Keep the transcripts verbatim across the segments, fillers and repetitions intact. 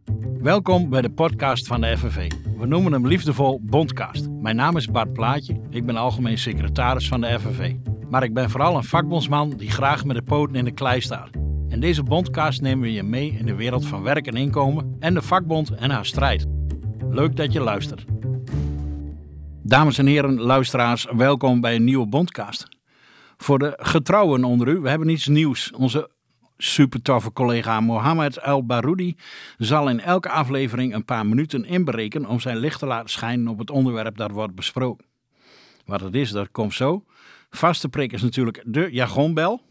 Welkom bij de podcast van de F N V. We noemen hem liefdevol Bondcast. Mijn naam is Bart Plaatje, ik ben algemeen secretaris van de F N V. Maar ik ben vooral een vakbondsman die graag met de poten in de klei staat. In deze Bondcast nemen we je mee in de wereld van werk en inkomen en de vakbond en haar strijd. Leuk dat je luistert. Dames en heren, luisteraars, welkom bij een nieuwe Bondcast. Voor de getrouwen onder u, we hebben iets nieuws. Onze super toffe collega Mohammed El Baroudi zal in elke aflevering een paar minuten inbreken om zijn licht te laten schijnen op het onderwerp dat wordt besproken. Wat het is, dat komt zo. Vaste prik is natuurlijk de jargonbel.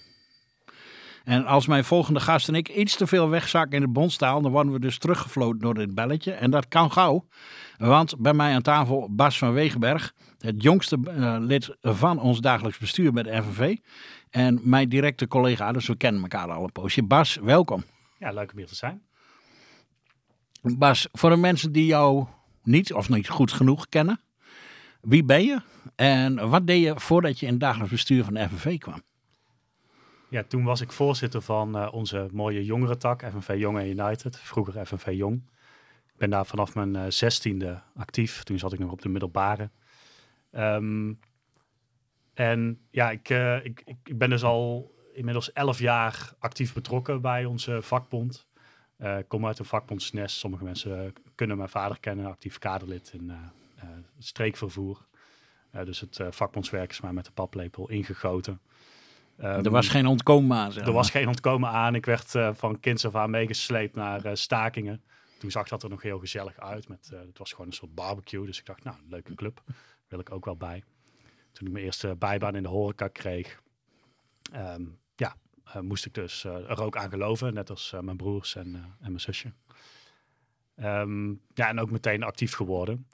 En als mijn volgende gast en ik iets te veel wegzakken in de bondstaal, dan worden we dus teruggefloten door dit belletje. En dat kan gauw, want bij mij aan tafel Bas van Wegenberg, het jongste uh, lid van ons dagelijks bestuur bij de F N V. En mijn directe collega, dus we kennen elkaar al een poosje. Bas, welkom. Ja, leuk om hier te zijn. Bas, voor de mensen die jou niet of niet goed genoeg kennen, wie ben je en wat deed je voordat je in het dagelijks bestuur van de F N V kwam? Ja, toen was ik voorzitter van uh, onze mooie jongerentak, F N V Jong en United, vroeger F N V Jong. Ik ben daar vanaf mijn uh, zestiende actief, toen zat ik nog op de middelbare. Um, en ja, ik, uh, ik, ik ben dus al inmiddels elf jaar actief betrokken bij onze vakbond. Uh, ik kom uit een vakbondsnest. Sommige mensen uh, kunnen mijn vader kennen, actief kaderlid in uh, uh, streekvervoer. Uh, dus het uh, vakbondswerk is mij met de paplepel ingegoten. Um, er was geen ontkomen aan. Zeg maar. Er was geen ontkomen aan. Ik werd uh, van kinds af aan meegesleept naar uh, stakingen. Toen zag dat er nog heel gezellig uit. Met, uh, het was gewoon een soort barbecue. Dus ik dacht, nou, een leuke club. Daar wil ik ook wel bij. Toen ik mijn eerste bijbaan in de horeca kreeg, um, ja, uh, moest ik dus uh, er ook aan geloven. Net als uh, mijn broers en, uh, en mijn zusje. Um, ja, en ook meteen actief geworden.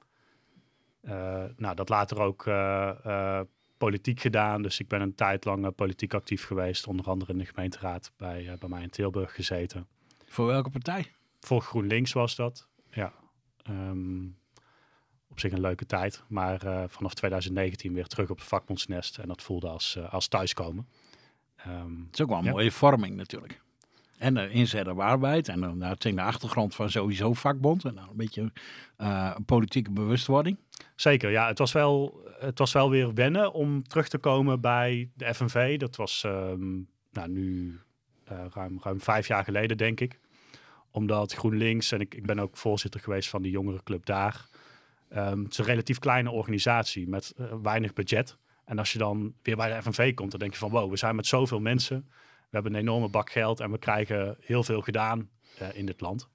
Uh, nou, dat later ook uh, uh, politiek gedaan. Dus ik ben een tijd lang uh, politiek actief geweest. Onder andere in de gemeenteraad bij, uh, bij mij in Tilburg gezeten. Voor welke partij? Voor GroenLinks was dat, ja. Um, op zich een leuke tijd. Maar uh, vanaf twintig negentien weer terug op het vakbondsnest. En dat voelde als, uh, als thuiskomen. Um, het is ook wel een ja. mooie vorming natuurlijk. En de inzet op arbeid. En dan nou, tegen de achtergrond van sowieso vakbond. En dan een beetje uh, politieke bewustwording. Zeker, ja. Het was, wel, het was wel weer wennen om terug te komen bij de F N V. Dat was um, nou, nu uh, ruim, ruim vijf jaar geleden, denk ik. Omdat GroenLinks, en ik, ik ben ook voorzitter geweest van die jongerenclub daar. Um, het is een relatief kleine organisatie met uh, weinig budget. En als je dan weer bij de F N V komt, dan denk je van wow, we zijn met zoveel mensen. We hebben een enorme bak geld en we krijgen heel veel gedaan uh, in dit land.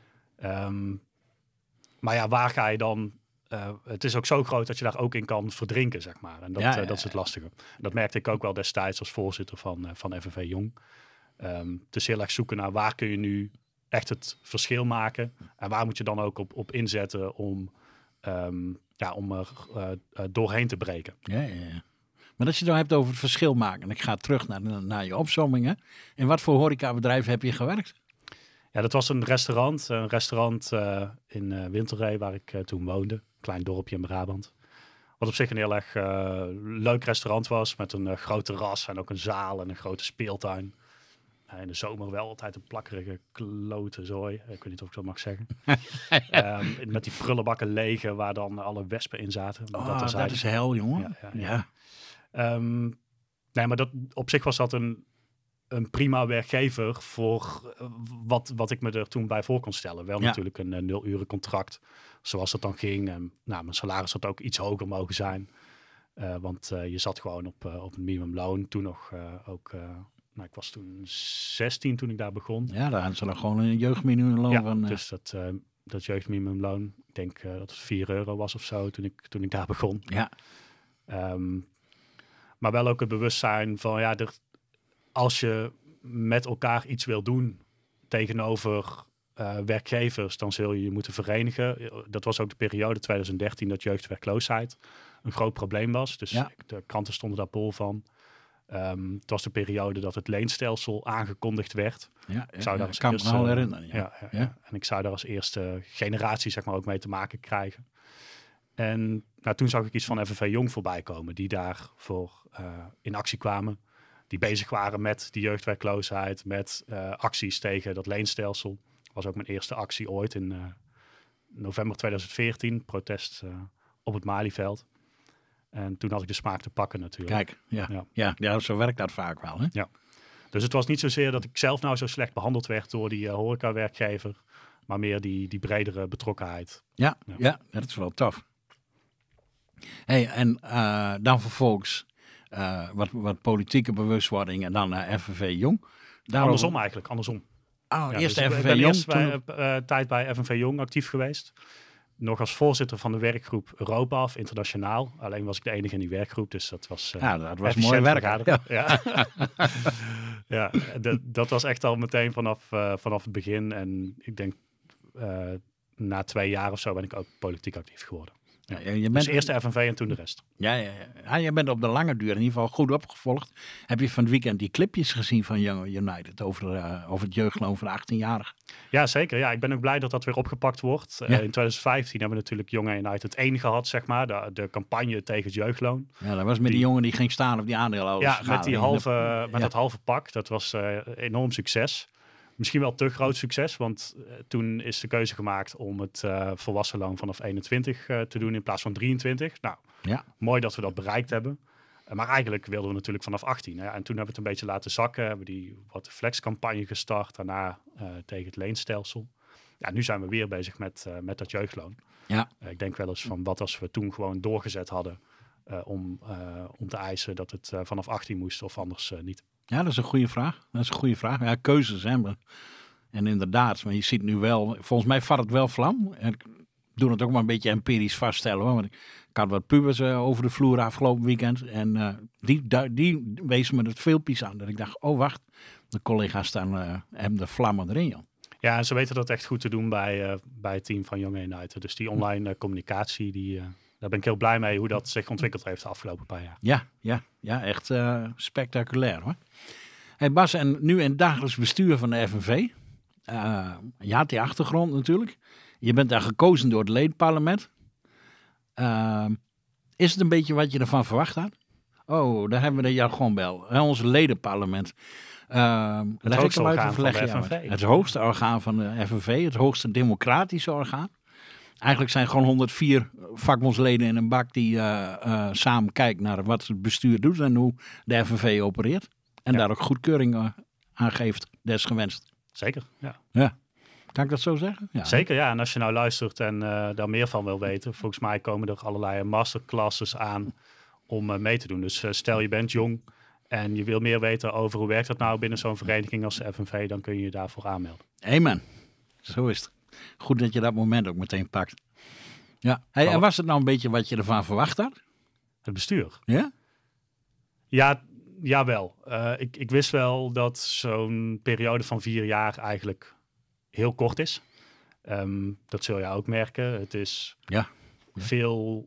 Um, maar ja, waar ga je dan... Uh, het is ook zo groot dat je daar ook in kan verdrinken, zeg maar. En dat, ja, ja, ja. Uh, dat is het lastige. Dat merkte ik ook wel destijds als voorzitter van, uh, van F N V Jong. Um, het is heel erg zoeken naar waar kun je nu echt het verschil maken. En waar moet je dan ook op, op inzetten om, um, ja, om er uh, uh, doorheen te breken. Ja, ja, ja. Maar als je het nou hebt over het verschil maken. En ik ga terug naar, naar je opzommingen. In wat voor horecabedrijf heb je gewerkt? Ja, dat was een restaurant. Een restaurant uh, in uh, Winterree, waar ik uh, toen woonde. Klein dorpje in Brabant. Wat op zich een heel erg uh, leuk restaurant was. Met een uh, groot terras en ook een zaal en een grote speeltuin. Uh, in de zomer wel altijd een plakkerige klote zooi. Ik weet niet of ik dat mag zeggen. um, met die prullenbakken lege waar dan alle wespen in zaten. Oh, dat, dat is hel, jongen. Ja. ja, ja. ja. Um, nee, maar dat, op zich was dat een, een prima werkgever voor uh, wat, wat ik me er toen bij voor kon stellen. Wel ja. natuurlijk een, een nul-uren contract, zoals dat dan ging. En, nou, mijn salaris had ook iets hoger mogen zijn. Uh, want uh, je zat gewoon op, uh, op een minimumloon. Toen nog uh, ook... Uh, nou, ik was toen zestien toen ik daar begon. Ja, daar hadden ze dan gewoon een jeugdminimumloon ja, van... Uh... dus dat, uh, dat jeugdminimumloon, ik denk uh, dat het vier euro was of zo toen ik, toen ik daar begon. Ja. Um, maar wel ook het bewustzijn van, ja, er, als je met elkaar iets wil doen tegenover uh, werkgevers, dan zul je je moeten verenigen. Dat was ook de periode twintig dertien dat jeugdwerkloosheid een groot probleem was. Dus ja. de kranten stonden daar bol van. Um, het was de periode dat het leenstelsel aangekondigd werd. Ja, ik zou ja, daar als kan eerste, me wel herinneren. Ja. Ja, ja, ja. ja. En ik zou daar als eerste generatie zeg maar ook mee te maken krijgen. En nou, toen zag ik iets van F N V Jong voorbij komen, die daarvoor uh, in actie kwamen. Die bezig waren met die jeugdwerkloosheid, met uh, acties tegen dat leenstelsel. was ook mijn eerste actie ooit in uh, november tweeduizend veertien. Protest uh, op het Malieveld. En toen had ik de smaak te pakken natuurlijk. Kijk, ja, ja. ja, ja zo werkt dat vaak wel. Hè? Ja. Dus het was niet zozeer dat ik zelf nou zo slecht behandeld werd door die uh, horeca-werkgever. Maar meer die, die bredere betrokkenheid. Ja, ja. ja, dat is wel tof. Hey, en uh, dan vervolgens uh, wat, wat politieke bewustwording en dan uh, F N V Jong. Daarover... Andersom eigenlijk, andersom. Oh, ja, eerst dus F N V ik ben Jong. eerst bij, uh, tijd bij F N V Jong actief geweest. Nog als voorzitter van de werkgroep Europa of internationaal. Alleen was ik de enige in die werkgroep, dus dat was uh, ja, dat was mooi werk. Ja, ja. ja d- dat was echt al meteen vanaf, uh, vanaf het begin. En ik denk uh, na twee jaar of zo ben ik ook politiek actief geworden. Ja. Ja, je bent... Dus eerst de F N V en toen de rest. Ja, ja, ja. ja, je bent op de lange duur in ieder geval goed opgevolgd. Heb je van het weekend die clipjes gezien van Young United over, uh, over het jeugdloon van de achttienjarigen? Ja, zeker. Ja, ik ben ook blij dat dat weer opgepakt wordt. Ja. Uh, in twintig vijftien hebben we natuurlijk Young United één gehad, zeg maar. De, de campagne tegen het jeugdloon. Ja, dat was met die, die jongen die ging staan op die aandeelhouders. Ja, met, die halve, met ja. dat halve pak. Dat was uh, enorm succes. Misschien wel te groot succes, want uh, toen is de keuze gemaakt om het uh, volwassen loon vanaf eenentwintig uh, te doen in plaats van drieëntwintig. Nou, ja. mooi dat we dat bereikt hebben. Uh, maar eigenlijk wilden we natuurlijk vanaf achttien. Hè? En toen hebben we het een beetje laten zakken. Hebben die wat flexcampagne gestart, daarna uh, tegen het leenstelsel. Ja, nu zijn we weer bezig met, uh, met dat jeugdloon. Ja. Uh, ik denk wel eens van wat als we toen gewoon doorgezet hadden uh, om, uh, om te eisen dat het uh, vanaf achttien moest of anders uh, niet. Ja, dat is een goede vraag. Dat is een goede vraag. Ja, keuzes hè. En inderdaad, maar je ziet nu wel, volgens mij vat het wel vlam. En ik doe het ook maar een beetje empirisch vaststellen hoor. Want ik had wat pubers uh, over de vloer afgelopen weekend. En uh, die, die wezen me het filmpjes aan. Dat ik dacht, oh wacht, de collega's staan uh, hebben de vlammen erin joh. Ja, en ze weten dat echt goed te doen bij, uh, bij het team van Young United. Dus die online uh, communicatie, die, uh, daar ben ik heel blij mee hoe dat zich ontwikkeld heeft de afgelopen paar jaar. Ja, ja, ja echt uh, spectaculair hoor. Hey Bas, en nu in het dagelijks bestuur van de F N V. Uh, je had die achtergrond natuurlijk. Je bent daar gekozen door het ledenparlement. Uh, is het een beetje wat je ervan verwacht had? Oh, daar hebben we de jargon bij. Ons ledenparlement. Uh, het hoogste orgaan van de F N V. Het hoogste orgaan van de F N V. Het hoogste democratische orgaan. Eigenlijk zijn gewoon honderdvier vakbondsleden in een bak die uh, uh, samen kijken naar wat het bestuur doet en hoe de F N V opereert. En ja. daar ook goedkeuring uh, aan geeft, desgewenst. Zeker, ja. Ja. Kan ik dat zo zeggen? Ja. Zeker, ja. En als je nou luistert en uh, daar meer van wil weten, volgens mij komen er allerlei masterclasses aan om uh, mee te doen. Dus uh, stel je bent jong en je wil meer weten over hoe werkt dat nou binnen zo'n vereniging als de F N V, dan kun je je daarvoor aanmelden. Amen. Zo is het. Goed dat je dat moment ook meteen pakt. Ja. Hey, en was het nou een beetje wat je ervan verwacht had? Het bestuur? Ja? Ja, jawel. Uh, ik, ik wist wel dat zo'n periode van vier jaar eigenlijk heel kort is. Um, dat zul je ook merken. Het is ja. Ja. veel...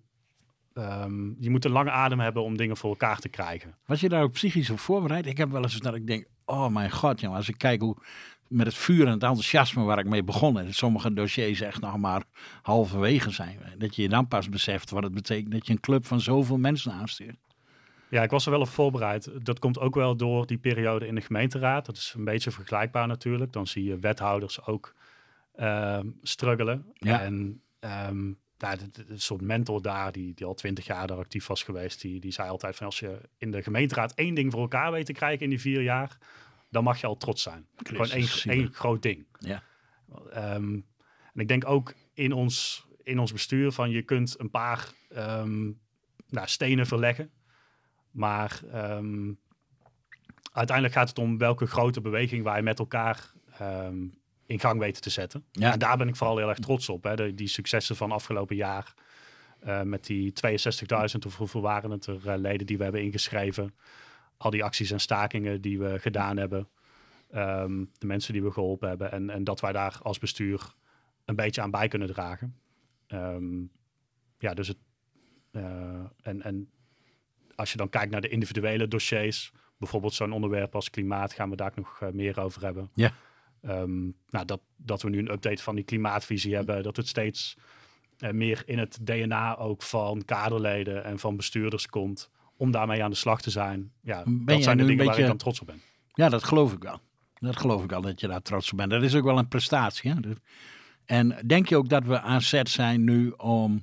Um, je moet een lange adem hebben om dingen voor elkaar te krijgen. Was je daar ook psychisch op voorbereid? Ik heb wel eens dat ik denk, oh mijn god, jongen, als ik kijk hoe met het vuur en het enthousiasme waar ik mee begon en sommige dossiers echt nog maar halverwege zijn, dat je je dan pas beseft wat het betekent dat je een club van zoveel mensen aanstuurt. Ja, ik was er wel op voorbereid. Dat komt ook wel door die periode in de gemeenteraad. Dat is een beetje vergelijkbaar natuurlijk. Dan zie je wethouders ook uh, struggelen. Ja. En um, nou, de, de, de soort mentor daar, die, die al twintig jaar daar actief was geweest, die, die zei altijd van als je in de gemeenteraad één ding voor elkaar weet te krijgen in die vier jaar, dan mag je al trots zijn. Gewoon één, één groot ding. Ja. Um, en ik denk ook in ons, in ons bestuur van je kunt een paar um, nou, stenen verleggen. Maar um, uiteindelijk gaat het om welke grote beweging wij met elkaar um, in gang weten te zetten. Ja. En daar ben ik vooral heel erg trots op. Hè. De, die successen van afgelopen jaar uh, met die tweeënzestigduizend of hoeveel waren het er uh, leden die we hebben ingeschreven. Al die acties en stakingen die we gedaan hebben. Um, de mensen die we geholpen hebben. En, en dat wij daar als bestuur een beetje aan bij kunnen dragen. Um, ja, dus het... Uh, en, en als je dan kijkt naar de individuele dossiers, bijvoorbeeld zo'n onderwerp als klimaat, gaan we daar ook nog uh, meer over hebben. Ja. Um, nou, dat, dat we nu een update van die klimaatvisie hebben, dat het steeds uh, meer in het D N A ook van kaderleden en van bestuurders komt, om daarmee aan de slag te zijn. Ja, ben dat zijn de dingen beetje... waar ik dan trots op ben. Ja, dat geloof ik wel. Dat geloof ik al, dat je daar trots op bent. Dat is ook wel een prestatie. Hè? En denk je ook dat we aan zet zijn nu om,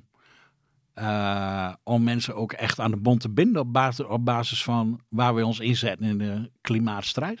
uh, om mensen ook echt aan de bond te binden op basis, op basis van waar we ons inzetten in de klimaatstrijd?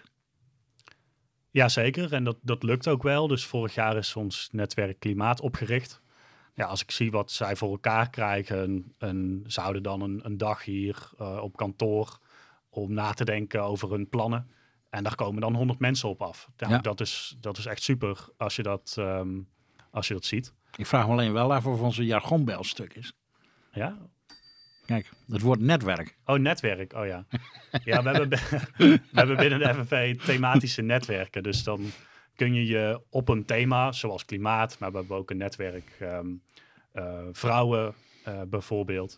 Jazeker, en dat, dat lukt ook wel. Dus vorig jaar is ons netwerk Klimaat opgericht. Ja, als ik zie wat zij voor elkaar krijgen, en zouden dan een, een dag hier uh, op kantoor om na te denken over hun plannen. En daar komen dan honderd mensen op af. Ja, ja. Dat, is, dat is echt super als je dat, um, als je dat ziet. Ik vraag me alleen wel af of onze jargonbel stuk is. Ja? Kijk, het woord netwerk. Oh, netwerk. Oh ja. Ja, we hebben, we hebben binnen de F N V thematische netwerken. Dus dan kun je je op een thema, zoals klimaat, maar we hebben ook een netwerk um, uh, vrouwen uh, bijvoorbeeld,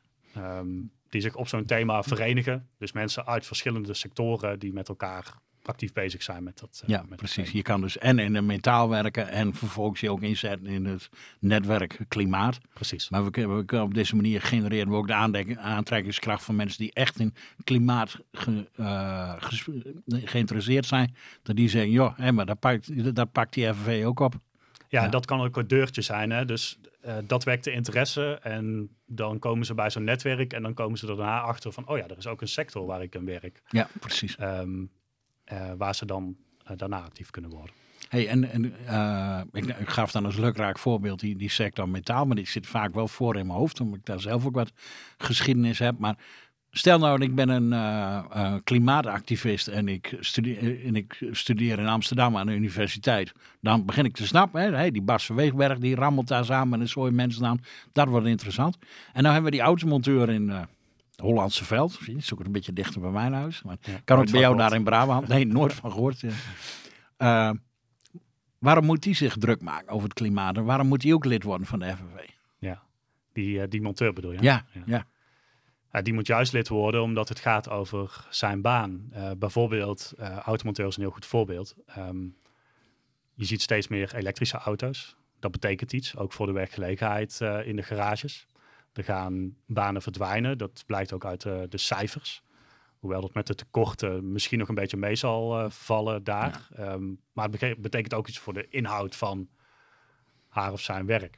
um, die zich op zo'n thema verenigen. Dus mensen uit verschillende sectoren die met elkaar actief bezig zijn met dat. Uh, ja, met precies. Je kan dus en in de metaal werken en vervolgens je ook inzetten in het netwerk klimaat. Precies. Maar we kunnen, we kunnen op deze manier genereren we ook de aandek- aantrekkingskracht van mensen die echt in klimaat ge, uh, ges, geïnteresseerd zijn. Dat die zeggen, joh, hé, maar dat pakt, dat pakt die F N V ook op. Ja, Ja. Dat kan ook een deurtje zijn. Hè? Dus uh, dat wekt de interesse en dan komen ze bij zo'n netwerk en dan komen ze er daarna achter van, oh ja, er is ook een sector waar ik in werk. Ja, precies. Um, Uh, waar ze dan uh, daarna actief kunnen worden. Hey, en en uh, ik, ik gaf dan als lukraak voorbeeld die, die sector metaal, maar die zit vaak wel voor in mijn hoofd, omdat ik daar zelf ook wat geschiedenis heb. Maar stel nou, ik ben een uh, uh, klimaatactivist en ik, studeer, en ik studeer in Amsterdam aan de universiteit. Dan begin ik te snappen, hè, hey, die Bas van Weegberg, die rammelt daar samen met een zooi mensen aan. Dat wordt interessant. En dan hebben we die automonteur in... Uh, Hollandse Veld, zie je, zoek het een beetje dichter bij mijn huis. Maar ja, kan ook bij jou daar in Brabant. Nee, nooit van gehoord. Uh, waarom moet die zich druk maken over het klimaat? En waarom moet die ook lid worden van de F N V? Ja, die, uh, die monteur bedoel je? Ja, ja. ja. Uh, die moet juist lid worden omdat het gaat over zijn baan. Uh, bijvoorbeeld, uh, automonteur is een heel goed voorbeeld. Um, je ziet steeds meer elektrische auto's. Dat betekent iets, ook voor de werkgelegenheid uh, in de garages. Er gaan banen verdwijnen, dat blijkt ook uit uh, de cijfers. Hoewel dat met de tekorten misschien nog een beetje mee zal uh, vallen daar. Ja. Um, maar het beke- betekent ook iets voor de inhoud van haar of zijn werk.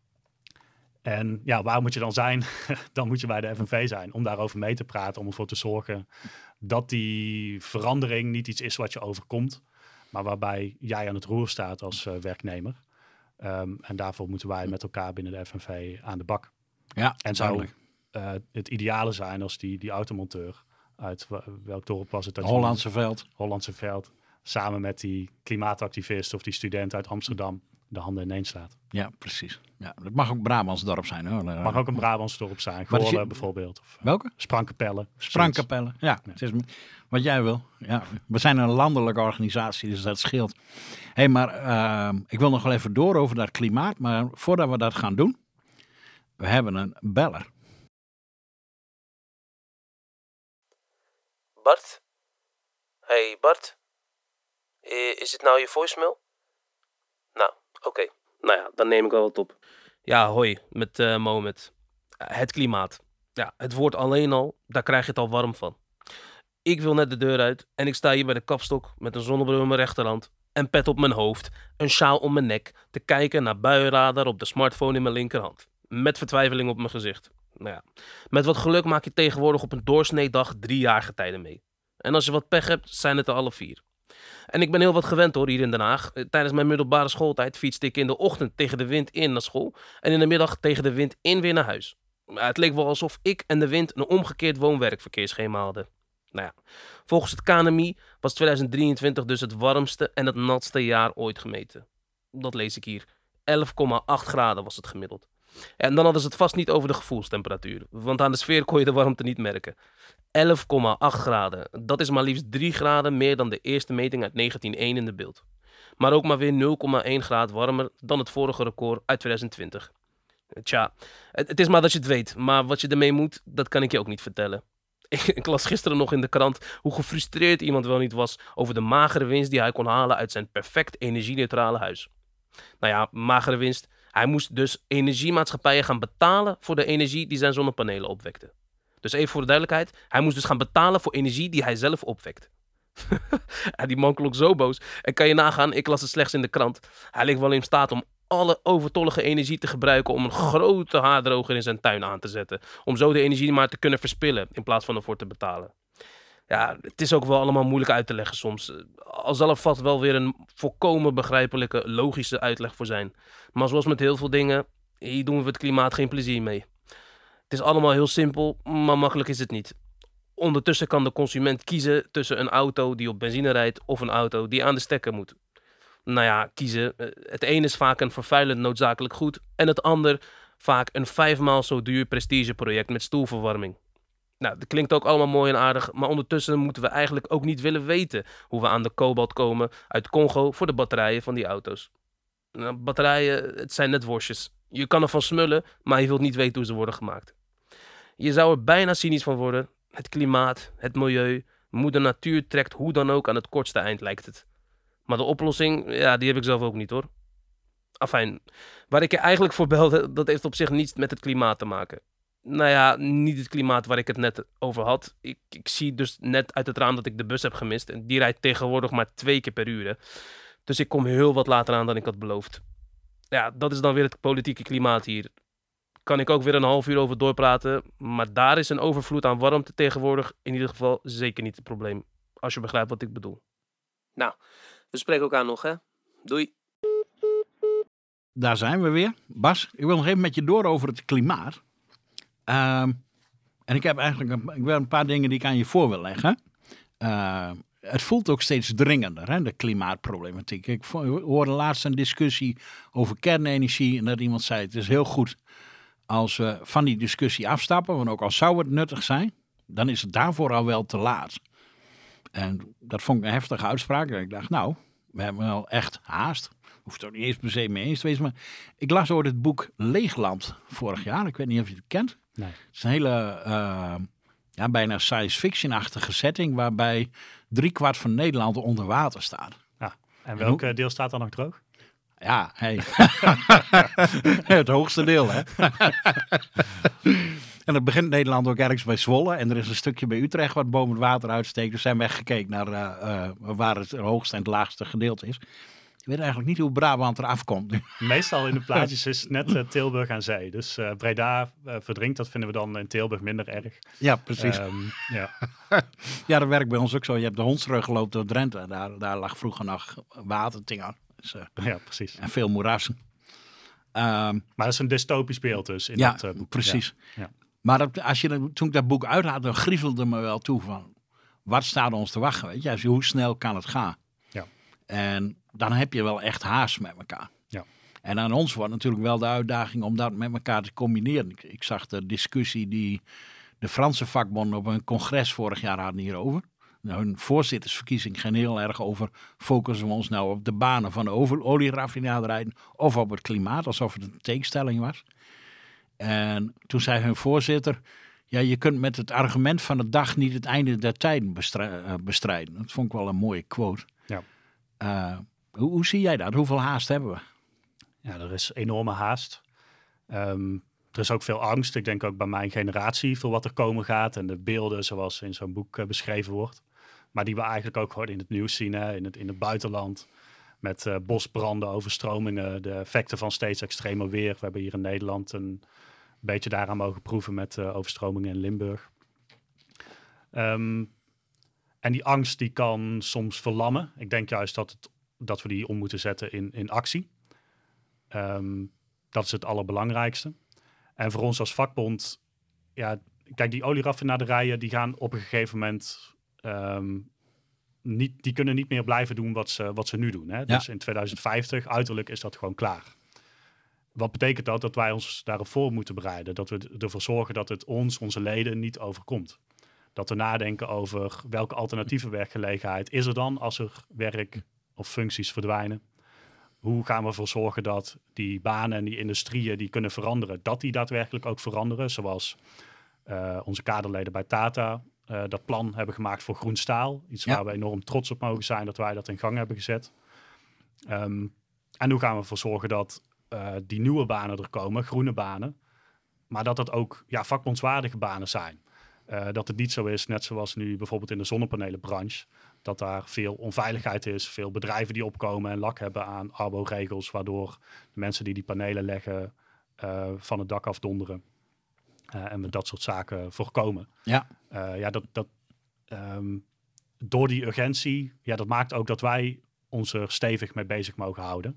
En ja, waar moet je dan zijn? Dan moet je bij de F N V zijn om daarover mee te praten. Om ervoor te zorgen dat die verandering niet iets is wat je overkomt. Maar waarbij jij aan het roer staat als uh, werknemer. Um, en daarvoor moeten wij met elkaar binnen de F N V aan de bak. Ja, en zou uh, het ideale zijn als die, die automonteur uit welk dorp was het? Uit Hollandse Veld. Hollandse Veld. Samen met die klimaatactivist of die student uit Amsterdam de handen ineens slaat. Ja, precies. Ja, dat mag ook Brabants dorp zijn. Hoor. Het mag ook een Brabants dorp zijn. Goorlen je... bijvoorbeeld. Of, Welke? Sprangkapelle. Sprangkapelle, ja. ja. Het is wat jij wil. Ja. We zijn een landelijke organisatie, dus dat scheelt. Hé, hey, maar uh, ik wil nog wel even door over dat klimaat. Maar voordat we dat gaan doen, we hebben een beller. Bart? Hey Bart? Is dit nou je voicemail? Nou, oké. Okay. Nou ja, dan neem ik wel wat op. Ja, hoi, met uh, Mohamed. Uh, het klimaat. Ja, het woord alleen al, daar krijg je het al warm van. Ik wil net de deur uit en ik sta hier bij de kapstok met een zonnebril in mijn rechterhand, een pet op mijn hoofd, een sjaal om mijn nek, te kijken naar buienradar op de smartphone in mijn linkerhand. Met vertwijfeling op mijn gezicht. Nou ja, met wat geluk maak je tegenwoordig op een doorsneedag drie jaargetijden mee. En als je wat pech hebt, zijn het er alle vier. En ik ben heel wat gewend hoor, hier in Den Haag. Tijdens mijn middelbare schooltijd fietste ik in de ochtend tegen de wind in naar school en in de middag tegen de wind in weer naar huis. Het leek wel alsof ik en de wind een omgekeerd woon-werkverkeersschema hadden. Nou ja, volgens het K N M I was tweeduizend drieëntwintig dus het warmste en het natste jaar ooit gemeten. Dat lees ik hier. elf komma acht graden was het gemiddeld. En dan hadden ze het vast niet over de gevoelstemperatuur, want aan de sfeer kon je de warmte niet merken. elf komma acht graden, dat is maar liefst drie graden meer dan de eerste meting uit negentien één in de beeld. Maar ook maar weer nul komma één graad warmer dan het vorige record uit tweeduizend twintig. Tja, het, het is maar dat je het weet, maar wat je ermee moet, dat kan ik je ook niet vertellen. Ik, ik las gisteren nog in de krant hoe gefrustreerd iemand wel niet was over de magere winst die hij kon halen uit zijn perfect energie-neutrale huis. Nou ja, magere winst. Hij moest dus energiemaatschappijen gaan betalen voor de energie die zijn zonnepanelen opwekten. Dus even voor de duidelijkheid, hij moest dus gaan betalen voor energie die hij zelf opwekt. En die man klonk zo boos. En kan je nagaan, ik las het slechts in de krant. Hij leek wel in staat om alle overtollige energie te gebruiken om een grote haardroger in zijn tuin aan te zetten. Om zo de energie maar te kunnen verspillen in plaats van ervoor te betalen. Ja, het is ook wel allemaal moeilijk uit te leggen soms. Al zal er vast wel weer een volkomen begrijpelijke, logische uitleg voor zijn. Maar zoals met heel veel dingen, hier doen we het klimaat geen plezier mee. Het is allemaal heel simpel, maar makkelijk is het niet. Ondertussen kan de consument kiezen tussen een auto die op benzine rijdt of een auto die aan de stekker moet. Nou ja, kiezen. Het een is vaak een vervuilend noodzakelijk goed en het ander vaak een vijfmaal zo duur prestigeproject met stoelverwarming. Nou, dat klinkt ook allemaal mooi en aardig, maar ondertussen moeten we eigenlijk ook niet willen weten hoe we aan de kobalt komen uit Congo voor de batterijen van die auto's. Nou, batterijen, het zijn net worstjes. Je kan ervan smullen, maar je wilt niet weten hoe ze worden gemaakt. Je zou er bijna cynisch van worden. Het klimaat, het milieu, moeder natuur trekt hoe dan ook aan het kortste eind lijkt het. Maar de oplossing, ja, die heb ik zelf ook niet hoor. Afijn, waar ik je eigenlijk voor belde, dat heeft op zich niets met het klimaat te maken. Nou ja, niet het klimaat waar ik het net over had. Ik, ik zie dus net uit het raam dat ik de bus heb gemist. En die rijdt tegenwoordig maar twee keer per uur. Hè. Dus ik kom heel wat later aan dan ik had beloofd. Ja, dat is dan weer het politieke klimaat hier. Kan ik ook weer een half uur over doorpraten. Maar daar is een overvloed aan warmte tegenwoordig in ieder geval zeker niet het probleem. Als je begrijpt wat ik bedoel. Nou, we spreken elkaar nog hè. Doei. Daar zijn we weer. Bas, ik wil nog even met je door over het klimaat. Uh, en ik heb eigenlijk een, ik wil een paar dingen die ik aan je voor wil leggen. Uh, het voelt ook steeds dringender, hè, de klimaatproblematiek. Ik hoorde laatst een discussie over kernenergie en dat iemand zei, het is heel goed als we van die discussie afstappen, want ook al zou het nuttig zijn, dan is het daarvoor al wel te laat. En dat vond ik een heftige uitspraak. En ik dacht, nou, we hebben wel echt haast. Hoeft er niet eens per se mee eens te wezen. Maar ik las over het boek Leegland vorig jaar. Ik weet niet of je het kent. Nee. Het is een hele, uh, ja, bijna science fiction-achtige setting, waarbij driekwart van Nederland onder water staat. Ja. En welk en deel staat dan nog droog? Ja, hey. Het hoogste deel, hè. En dat begint Nederland ook ergens bij Zwolle. En er is een stukje bij Utrecht wat boven het water uitsteekt. Dus zijn we echt gekeken naar uh, uh, waar het hoogste en het laagste gedeelte is. Ik weet eigenlijk niet hoe Brabant eraf komt. Meestal in de plaatjes is net uh, Tilburg aan zee. Dus uh, Breda uh, verdrinkt, dat vinden we dan in Tilburg minder erg. Ja, precies. Um, ja. Ja, dat werkt bij ons ook zo. Je hebt de Hondsrug gelopen door Drenthe. Daar, daar lag vroeger nog water aan. Dus, uh, ja, precies. En veel moerassen. Um, maar dat is een dystopisch beeld dus in ja, dat uh, boek. Precies. Ja. Ja. Maar dat, als je, toen ik dat boek uit had, dan griezelde me wel toe van, wat staat ons te wachten? Weet je? Hoe snel kan het gaan? Ja. En dan heb je wel echt haast met elkaar. Ja. En aan ons wordt natuurlijk wel de uitdaging om dat met elkaar te combineren. Ik, ik zag de discussie die de Franse vakbonden op een congres vorig jaar hadden hierover. Nou, hun voorzittersverkiezing ging heel erg over, focussen we ons nou op de banen van de olieraffinaderijen of op het klimaat, alsof het een tegenstelling was. En toen zei hun voorzitter, ja, je kunt met het argument van de dag niet het einde der tijden bestrijden. Dat vond ik wel een mooie quote. Ja. Uh, hoe, hoe zie jij dat? Hoeveel haast hebben we? Ja, er is enorme haast. Um, er is ook veel angst. Ik denk ook bij mijn generatie voor wat er komen gaat. En de beelden zoals in zo'n boek uh, beschreven wordt. Maar die we eigenlijk ook gewoon in het nieuws zien, hè? In, het, in het buitenland. Met uh, bosbranden, overstromingen, de effecten van steeds extremer weer. We hebben hier in Nederland een beetje daaraan mogen proeven met uh, overstromingen in Limburg. Um, en die angst die kan soms verlammen. Ik denk juist dat, het, dat we die om moeten zetten in, in actie. Um, dat is het allerbelangrijkste. En voor ons als vakbond, ja, kijk, die olieraffinaderijen die gaan op een gegeven moment, um, niet, die kunnen niet meer blijven doen wat ze, wat ze nu doen. Hè? Ja. Dus in tweeduizend vijftig, uiterlijk is dat gewoon klaar. Wat betekent dat? Dat wij ons daarop voor moeten bereiden. Dat we ervoor zorgen dat het ons, onze leden, niet overkomt. Dat we nadenken over welke alternatieve werkgelegenheid is er dan als er werk of functies verdwijnen. Hoe gaan we ervoor zorgen dat die banen en die industrieën die kunnen veranderen, dat die daadwerkelijk ook veranderen. Zoals uh, onze kaderleden bij Tata uh, dat plan hebben gemaakt voor groen staal. Iets ja. waar we enorm trots op mogen zijn dat wij dat in gang hebben gezet. Um, en hoe gaan we ervoor zorgen dat uh, die nieuwe banen er komen, groene banen. Maar dat dat ook ja, vakbondswaardige banen zijn. Uh, dat het niet zo is, net zoals nu bijvoorbeeld in de zonnepanelenbranche, dat daar veel onveiligheid is, veel bedrijven die opkomen en lak hebben aan arbo-regels, waardoor de mensen die die panelen leggen uh, van het dak afdonderen. Uh, en we dat soort zaken voorkomen. Ja, uh, ja dat, dat, um, door die urgentie, ja, dat maakt ook dat wij ons er stevig mee bezig mogen houden.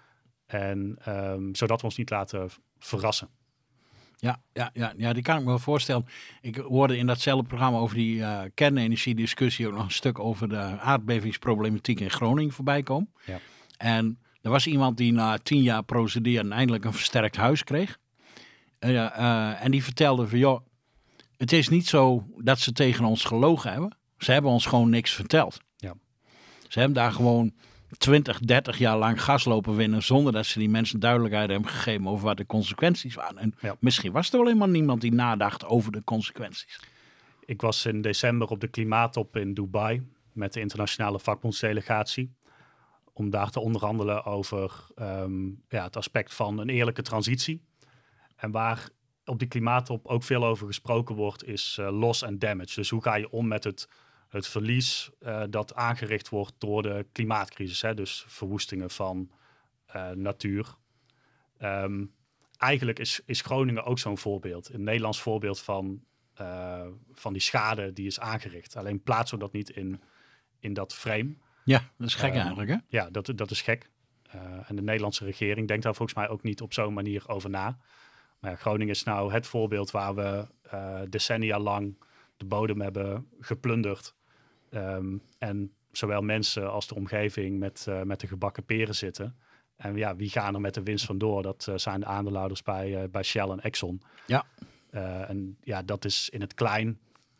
En um, zodat we ons niet laten verrassen. Ja, ja, ja, ja, die kan ik me wel voorstellen. Ik hoorde in datzelfde programma over die uh, kernenergiediscussie ook nog een stuk over de aardbevingsproblematiek in Groningen voorbij komen. Ja. En er was iemand die na tien jaar procederen eindelijk een versterkt huis kreeg. Uh, uh, en die vertelde van, joh, het is niet zo dat ze tegen ons gelogen hebben. Ze hebben ons gewoon niks verteld. Ja. Ze hebben daar gewoon twintig, dertig jaar lang gas lopen winnen zonder dat ze die mensen duidelijkheid hebben gegeven over wat de consequenties waren. En ja. misschien was er wel helemaal niemand die nadacht over de consequenties. Ik was in december op de klimaattop in Dubai met de internationale vakbondsdelegatie. Om daar te onderhandelen over um, ja, het aspect van een eerlijke transitie. En waar op die klimaattop ook veel over gesproken wordt is uh, loss and damage. Dus hoe ga je om met het Het verlies uh, dat aangericht wordt door de klimaatcrisis. Hè? Dus verwoestingen van uh, natuur. Um, eigenlijk is, is Groningen ook zo'n voorbeeld. Een Nederlands voorbeeld van, uh, van die schade die is aangericht. Alleen plaatsen we dat niet in, in dat frame. Ja, dat is gek um, eigenlijk hè? Ja, dat, dat is gek. Uh, en de Nederlandse regering denkt daar volgens mij ook niet op zo'n manier over na. Maar ja, Groningen is nou het voorbeeld waar we uh, decennia lang de bodem hebben geplunderd. Um, en zowel mensen als de omgeving met, uh, met de gebakken peren zitten. En ja, wie gaan er met de winst vandoor? Dat uh, zijn de aandeelhouders bij, uh, bij Shell en Exxon. Ja. Uh, en ja, dat is in het klein,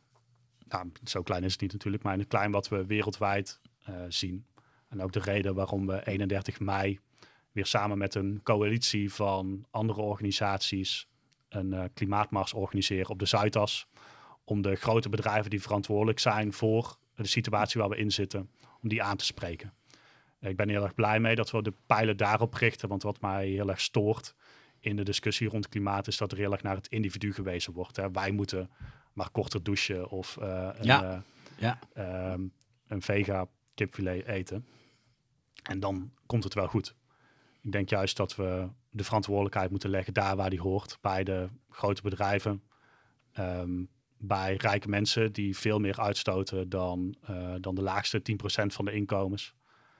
nou, zo klein is het niet natuurlijk, maar in het klein wat we wereldwijd uh, zien. En ook de reden waarom we eenendertig mei weer samen met een coalitie van andere organisaties een uh, klimaatmars organiseren op de Zuidas. Om de grote bedrijven die verantwoordelijk zijn voor de situatie waar we in zitten, om die aan te spreken. Ik ben heel erg blij mee dat we de pijlen daarop richten, want wat mij heel erg stoort in de discussie rond klimaat is dat er heel erg naar het individu gewezen wordt. Hè. Wij moeten maar korter douchen of uh, een, ja. uh, Ja. um, een vega kipfilet eten. En dan komt het wel goed. Ik denk juist dat we de verantwoordelijkheid moeten leggen daar waar die hoort, bij de grote bedrijven, um, bij rijke mensen die veel meer uitstoten dan, uh, dan de laagste tien procent van de inkomens.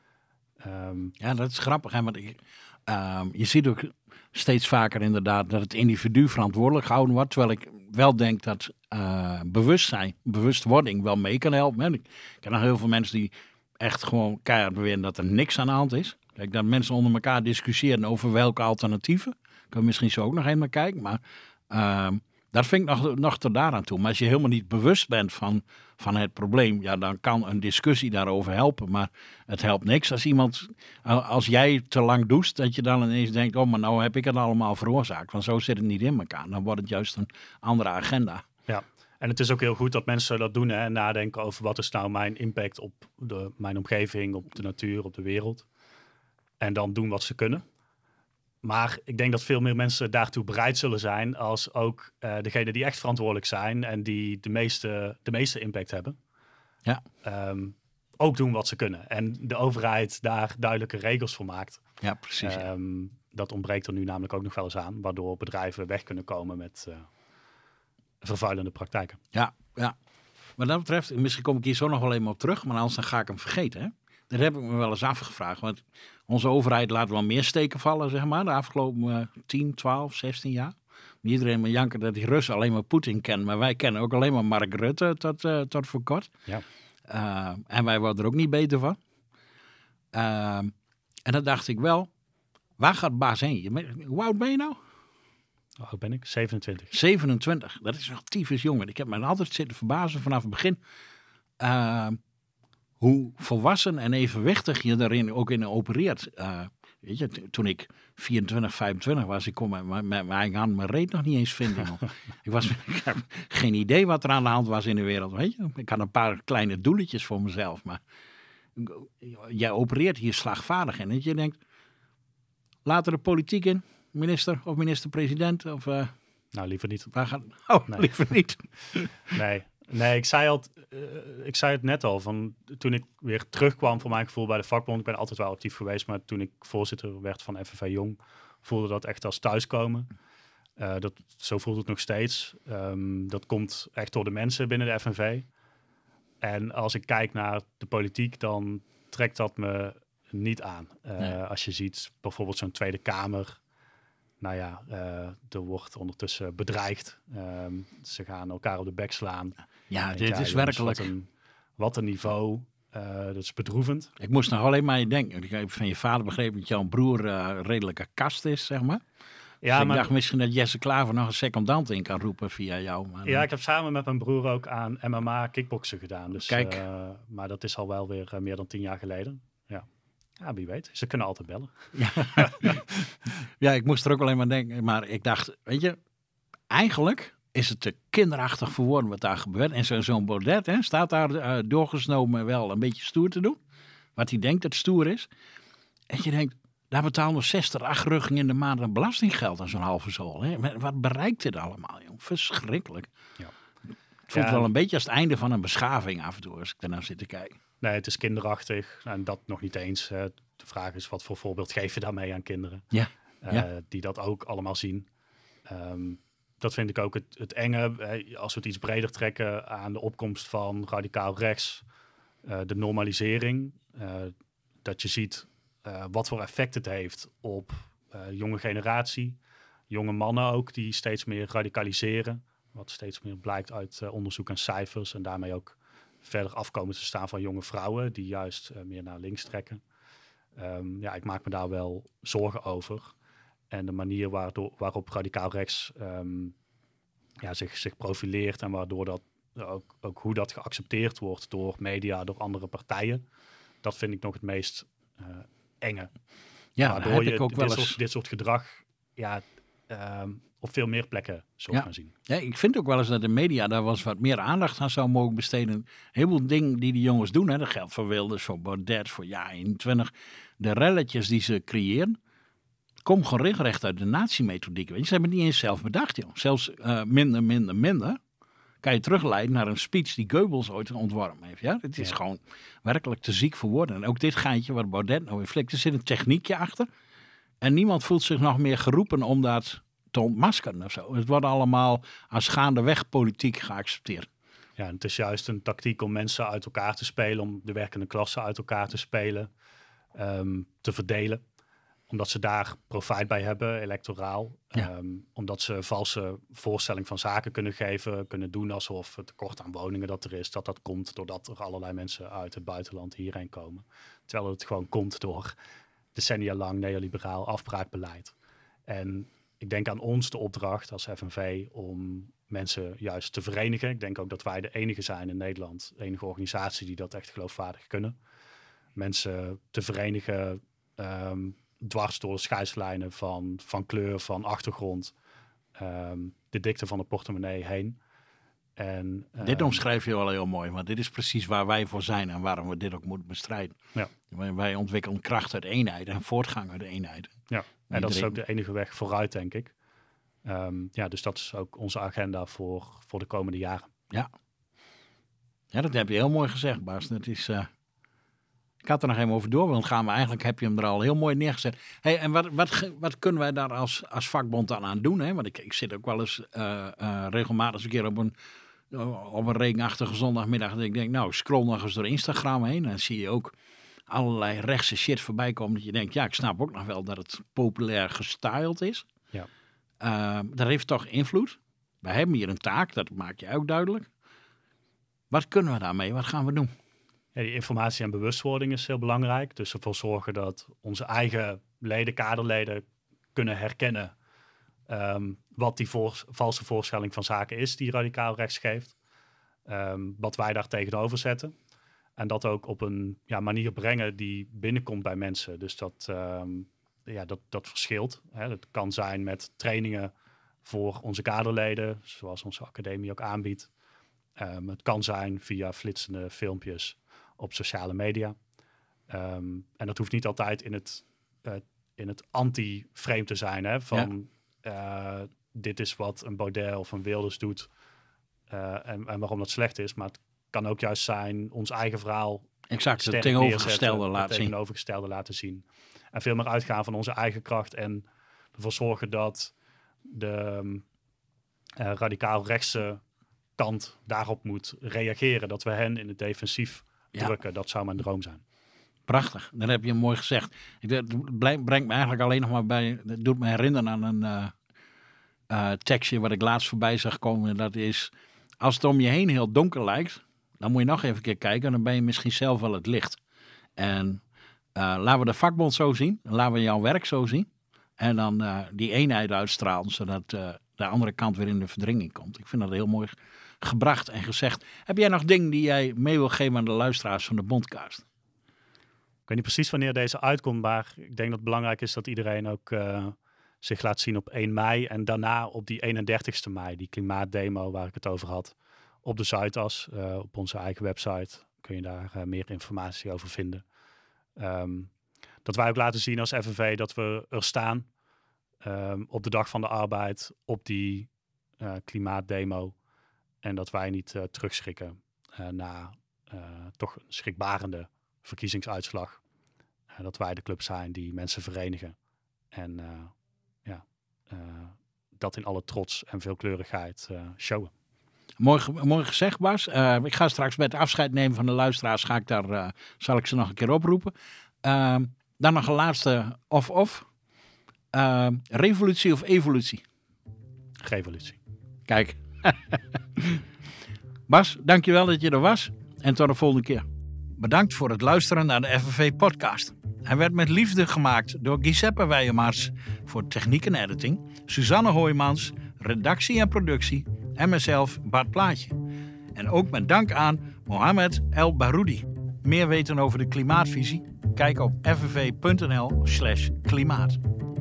Um, ja, dat is grappig. Hè? Want ik, uh, je ziet ook steeds vaker inderdaad dat het individu verantwoordelijk gehouden wordt. Terwijl ik wel denk dat uh, bewustzijn, bewustwording wel mee kan helpen. Hè? Ik ken nog heel veel mensen die echt gewoon keihard beweren dat er niks aan de hand is. Kijk, dat mensen onder elkaar discussiëren over welke alternatieven. Kunnen we misschien zo ook nog even naar kijken. Maar uh, dat vind ik nog, nog tot daaraan toe. Maar als je helemaal niet bewust bent van, van het probleem, ja, dan kan een discussie daarover helpen. Maar het helpt niks als iemand, als jij te lang doucht, dat je dan ineens denkt, oh, maar nou heb ik het allemaal veroorzaakt. Want zo zit het niet in elkaar. Dan wordt het juist een andere agenda. Ja, en het is ook heel goed dat mensen dat doen hè, en nadenken over wat is nou mijn impact op de, mijn omgeving, op de natuur, op de wereld. En dan doen wat ze kunnen. Maar ik denk dat veel meer mensen daartoe bereid zullen zijn als ook uh, degenen die echt verantwoordelijk zijn en die de meeste, de meeste impact hebben. Ja. Um, ook doen wat ze kunnen. En de overheid daar duidelijke regels voor maakt. Ja, precies. Ja. Um, dat ontbreekt er nu namelijk ook nog wel eens aan, waardoor bedrijven weg kunnen komen met uh, vervuilende praktijken. Ja, ja. Wat dat betreft, misschien kom ik hier zo nog wel even op terug, maar anders dan ga ik hem vergeten, hè? Dat heb ik me wel eens afgevraagd. Want onze overheid laat wel meer steken vallen, zeg maar, de afgelopen uh, tien, twaalf, zestien jaar. Niet iedereen maar janken dat die Russen alleen maar Poetin kennen, maar wij kennen ook alleen maar Mark Rutte tot, uh, tot voor kort. Ja. Uh, en wij worden er ook niet beter van. Uh, en dan dacht ik wel, waar gaat baas heen? Hoe oud ben je nou? Hoe oud ben ik? zevenentwintig. zevenentwintig, dat is nog tyfus jong. Ik heb me altijd zitten verbazen vanaf het begin. Uh, hoe volwassen en evenwichtig je daarin ook in opereert. Uh, weet je, t- toen ik vierentwintig, vijfentwintig was, ik kon met, met, met mijn eigen hand mijn reet nog niet eens vinden. ik, was, ik had geen idee wat er aan de hand was in de wereld. Weet je? Ik had een paar kleine doeletjes voor mezelf, maar jij opereert hier slagvaardig in. Dat je denkt, laat er de politiek in, minister of minister-president of uh, Nou, liever niet. Waar gaat... Oh, Nee. liever niet. Nee, nee ik, zei al, uh, ik zei het net al. Van, toen ik weer terugkwam voor mijn gevoel bij de vakbond. Ik ben altijd wel actief geweest. Maar toen ik voorzitter werd van F N V Jong, voelde dat echt als thuiskomen. Uh, dat, zo voelt het nog steeds. Um, dat komt echt door de mensen binnen de F N V. En als ik kijk naar de politiek, dan trekt dat me niet aan. Uh, nee. Als je ziet bijvoorbeeld zo'n Tweede Kamer. Nou ja, uh, er wordt ondertussen bedreigd. Um, ze gaan elkaar op de bek slaan. Ja, dit ja, is jongens, werkelijk... Wat een, wat een niveau. Uh, dat is bedroevend. Ik moest nog alleen maar denken. Ik heb van je vader begrepen dat jouw broer uh, redelijke kast is, zeg maar. Ja, dus maar... ik dacht misschien dat Jesse Klaver nog een secondant in kan roepen via jou. Maar ja, ik heb samen met mijn broer ook aan M M A kickboksen gedaan. Dus, Kijk. Uh, maar dat is al wel weer uh, meer dan tien jaar geleden. Ja. Ja, wie weet. Ze kunnen altijd bellen. Ja. Ja, ik moest er ook alleen maar denken. Maar ik dacht, weet je, eigenlijk is het te kinderachtig voor woorden wat daar gebeurt. En zo, zo'n Baudet hè, staat daar uh, doorgesnomen wel een beetje stoer te doen. Wat hij denkt dat stoer is. En je denkt, daar betalen we zestig, acht rugging in de maand aan belastinggeld aan zo'n halve zool. Hè? Wat bereikt dit allemaal, jong? Verschrikkelijk. Ja. Het voelt ja, wel een beetje als het einde van een beschaving af en toe, als ik daarnaar zit te kijken. Nee, het is kinderachtig. En dat nog niet eens. Hè. De vraag is, wat voor voorbeeld geef je daarmee aan kinderen? Ja. Uh, ja. Die dat ook allemaal zien. Um, dat vind ik ook het, het enge. Hè, als we het iets breder trekken aan de opkomst van radicaal rechts. Uh, de normalisering. Uh, dat je ziet uh, wat voor effect het heeft op uh, jonge generatie. Jonge mannen ook die steeds meer radicaliseren. Wat steeds meer blijkt uit uh, onderzoek en cijfers. En daarmee ook verder afkomen te staan van jonge vrouwen die juist uh, meer naar links trekken. Um, ja, ik maak me daar wel zorgen over. En de manier waardoor, waarop radicaal rechts um, ja, zich, zich profileert en waardoor dat ook, ook hoe dat geaccepteerd wordt door media, door andere partijen. Dat vind ik nog het meest uh, enge. Ja, waardoor heb je ik ook dit, wel eens... soort, dit soort gedrag ja, um, op veel meer plekken zult ja. gaan zien. Ja, ik vind ook wel eens dat de media daar was wat meer aandacht aan zou mogen besteden. Een heleboel dingen die die jongens doen, hè, dat geldt voor Wilders, voor Baudet, voor Ja eenentwintig. De relletjes die ze creëren, komen gewoon regelrecht uit de nazi-methodiek. Weet je, ze hebben het niet eens zelf bedacht, joh. Zelfs uh, minder, minder, minder kan je terugleiden naar een speech die Goebbels ooit ontworpen heeft. Ja? Het is ja. gewoon werkelijk te ziek voor woorden. En ook dit geintje waar Baudet nou weer flikt, er zit een techniekje achter. En niemand voelt zich nog meer geroepen om dat te ontmaskeren of zo. Het wordt allemaal als gaandeweg politiek geaccepteerd. Ja, en het is juist een tactiek om mensen uit elkaar te spelen, om de werkende klasse uit elkaar te spelen, um, te verdelen. Omdat ze daar profijt bij hebben, electoraal. Ja. Um, omdat ze een valse voorstelling van zaken kunnen geven, kunnen doen alsof het tekort aan woningen dat er is, dat dat komt doordat er allerlei mensen uit het buitenland hierheen komen. Terwijl het gewoon komt door decennia lang neoliberaal afbraakbeleid. En ik denk aan ons de opdracht als F N V om mensen juist te verenigen. Ik denk ook dat wij de enige zijn in Nederland, de enige organisatie die dat echt geloofwaardig kunnen. Mensen te verenigen um, dwars door de scheidslijnen van, van kleur, van achtergrond, um, de dikte van de portemonnee heen. En, um, dit omschrijf je wel heel mooi, want dit is precies waar wij voor zijn en waarom we dit ook moeten bestrijden. Ja. Wij ontwikkelen kracht uit eenheid en voortgang uit eenheid. Ja, en dat is ook de enige weg vooruit, denk ik. Um, ja, dus dat is ook onze agenda voor, voor de komende jaren. Ja. Ja, dat heb je heel mooi gezegd, Bas. Dat is... Uh... Ik had er nog even over door, want gaan we eigenlijk, heb je hem er al heel mooi neergezet. Hey, en wat, wat, wat kunnen wij daar als, als vakbond dan aan doen? Hè? Want ik, ik zit ook wel eens uh, uh, regelmatig een keer op een, uh, op een regenachtige zondagmiddag. Dat ik denk, nou, scroll nog eens door Instagram heen. En dan zie je ook allerlei rechtse shit voorbij komen. Dat je denkt, ja, ik snap ook nog wel dat het populair gestyled is. Ja. Uh, dat heeft toch invloed. Wij hebben hier een taak, dat maak je ook duidelijk. Wat kunnen we daarmee? Wat gaan we doen? Ja, die informatie en bewustwording is heel belangrijk. Dus ervoor zorgen dat onze eigen leden, kaderleden kunnen herkennen um, wat die voor, valse voorstelling van zaken is die radicaal rechts geeft. Um, wat wij daar tegenover zetten. En dat ook op een ja, manier brengen die binnenkomt bij mensen. Dus dat, um, ja, dat, dat verschilt. Hè. Dat kan zijn met trainingen voor onze kaderleden, zoals onze academie ook aanbiedt. Um, het kan zijn via flitsende filmpjes op sociale media. Um, en dat hoeft niet altijd in het, uh, in het anti-frame te zijn. Hè, van, ja. uh, dit is wat een Baudet of een Wilders doet uh, en, en waarom dat slecht is. Maar het kan ook juist zijn ons eigen verhaal exact, sterk het tegenovergestelde neerzetten, laten het zien. tegenovergestelde laten zien. En veel meer uitgaan van onze eigen kracht en ervoor zorgen dat de uh, radicaal rechtse kant daarop moet reageren. Dat we hen in het defensief Ja. drukken. Dat zou mijn droom zijn. Prachtig, dat heb je mooi gezegd. Het brengt me eigenlijk alleen nog maar bij, het doet me herinneren aan een uh, uh, tekstje wat ik laatst voorbij zag komen. Dat is, als het om je heen heel donker lijkt, dan moet je nog even een keer kijken. Dan ben je misschien zelf wel het licht. En uh, laten we de vakbond zo zien. Laten we jouw werk zo zien. En dan uh, die eenheid uitstralen, zodat uh, de andere kant weer in de verdringing komt. Ik vind dat heel mooi gebracht en gezegd. Heb jij nog dingen die jij mee wil geven aan de luisteraars van de Bondcast? Ik weet niet precies wanneer deze uitkomt, maar ik denk dat het belangrijk is dat iedereen ook uh, zich laat zien op één mei. En daarna op die eenendertigste mei, die klimaatdemo waar ik het over had, op de Zuidas, uh, op onze eigen website. Kun je daar uh, meer informatie over vinden. Um, dat wij ook laten zien als F N V dat we er staan um, op de Dag van de Arbeid, op die uh, klimaatdemo. En dat wij niet uh, terugschrikken uh, na uh, toch een schrikbarende verkiezingsuitslag. Uh, dat wij de club zijn die mensen verenigen. En uh, ja, uh, dat in alle trots en veelkleurigheid uh, showen. Mooi, mooi gezegd, Bas. Uh, ik ga straks met afscheid nemen van de luisteraars. Ga ik daar, uh, zal ik ze nog een keer oproepen. Uh, dan nog een laatste of-of. Uh, revolutie of evolutie? Revolutie. Kijk. Bas, dankjewel dat je er was. En tot de volgende keer. Bedankt voor het luisteren naar de F N V-podcast. Hij werd met liefde gemaakt door Giuseppe Weijemaars voor techniek en editing, Suzanne Hoijmans, redactie en productie en mezelf Bart Plaatje. En ook met dank aan Mohamed El Baroudi. Meer weten over de klimaatvisie? Kijk op f n v punt n l slash klimaat.